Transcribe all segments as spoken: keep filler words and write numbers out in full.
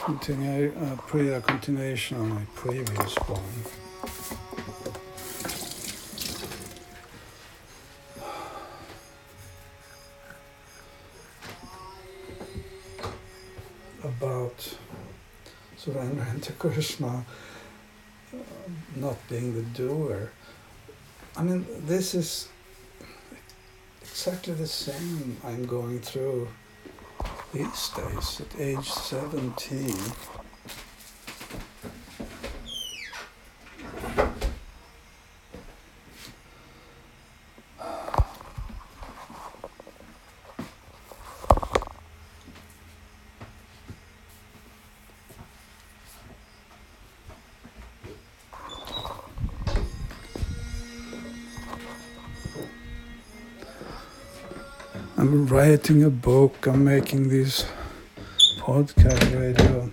continue, uh, pre a continuation on my previous one. About surrender to Krishna, uh, not being the doer. I mean, this is exactly the same I'm going through these days at age seventeen. I'm writing a book, I'm making this podcast radio.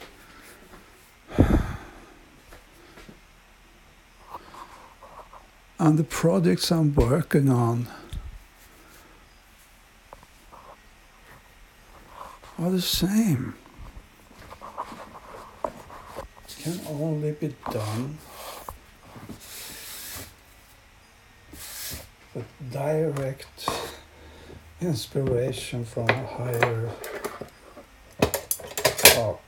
And the projects I'm working on are the same. Can only be done with direct inspiration from a higher up.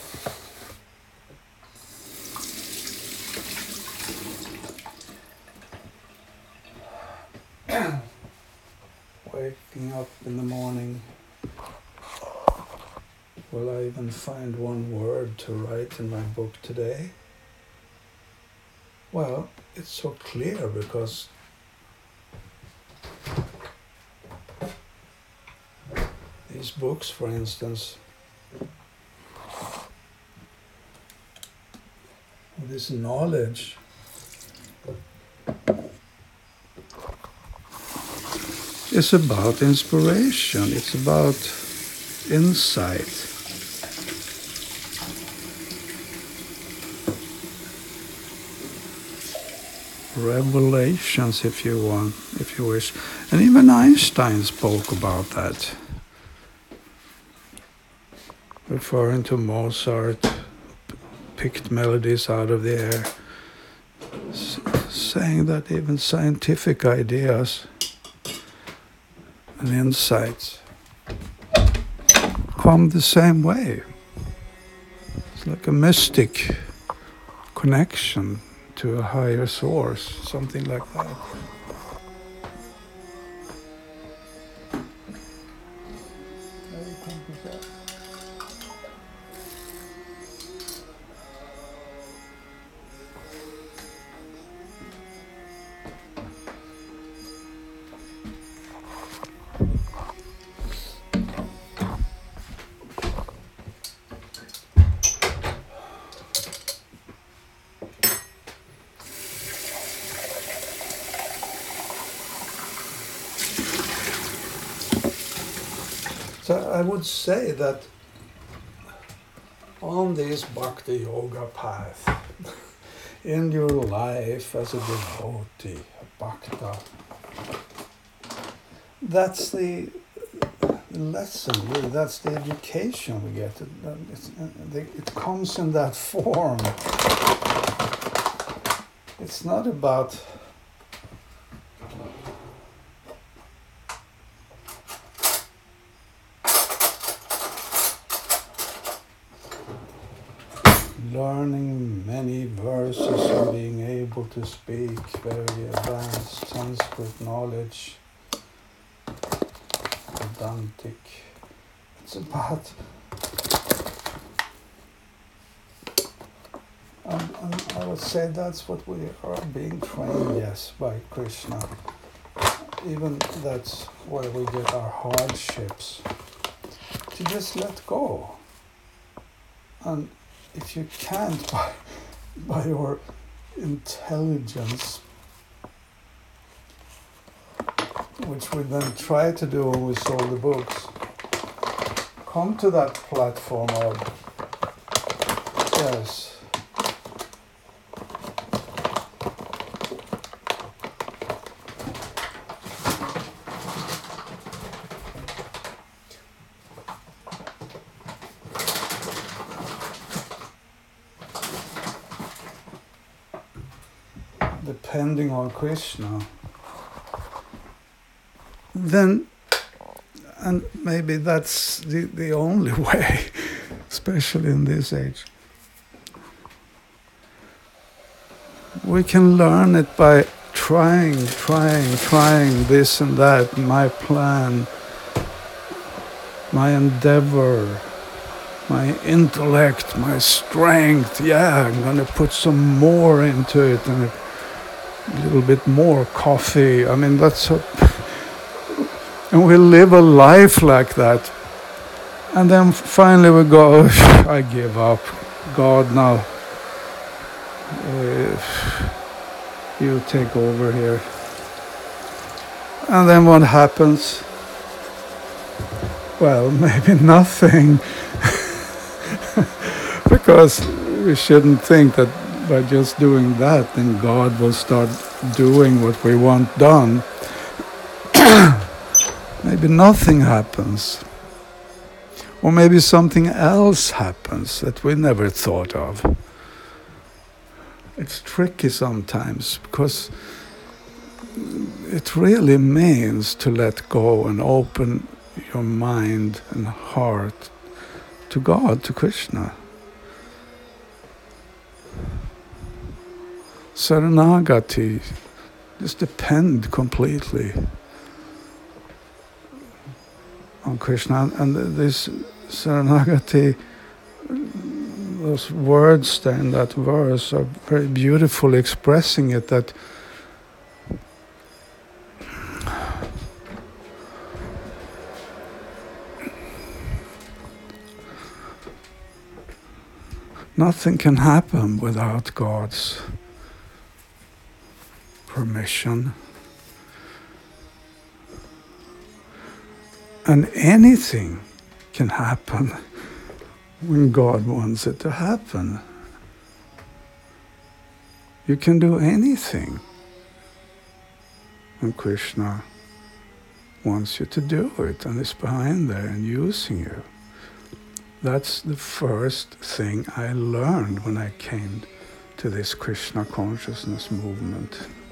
Waking up in the morning, will I even find one word to write in my book today? Well, it's so clear because these books, for instance, this knowledge is about inspiration, it's about insight. Revelations, if you want, if you wish. And even Einstein spoke about that, referring to Mozart, picked melodies out of the air, s- saying that even scientific ideas and insights come the same way. It's like a mystic connection to a higher source, something like that. So I would say that on this Bhakti Yoga path, in your life as a devotee, a bhakta, that's the lesson, really, that's the education we get. It, it's, it comes in that form. It's not about learning many verses and being able to speak very advanced Sanskrit knowledge, Vedantic. It's about, and, and I would say that's what we are being trained, yes, by Krishna. Even that's where we get our hardships, to just let go. And if you can't, by, by your intelligence, which we then try to do when we sold the books, come to that platform of, yes, depending on Krishna, then, and maybe that's the, the only way, especially in this age, we can learn it by trying, trying, trying this and that, my plan, my endeavor, my intellect, my strength. Yeah, I'm going to put some more into it and a little bit more coffee. I mean, that's a, and we live a life like that. And then finally we go, I give up. God, now, uh, you take over here. And then what happens? Well, maybe nothing. Because we shouldn't think that by just doing that, then God will start doing what we want done. Maybe nothing happens. Or maybe something else happens that we never thought of. It's tricky sometimes because it really means to let go and open your mind and heart to God, to Krishna. Saranagati, just depend completely on Krishna. And this Saranagati, those words there in that verse are very beautifully expressing it, that nothing can happen without God's permission. And anything can happen when God wants it to happen. You can do anything when Krishna wants you to do it and is behind there and using you. That's the first thing I learned when I came to this Krishna consciousness movement.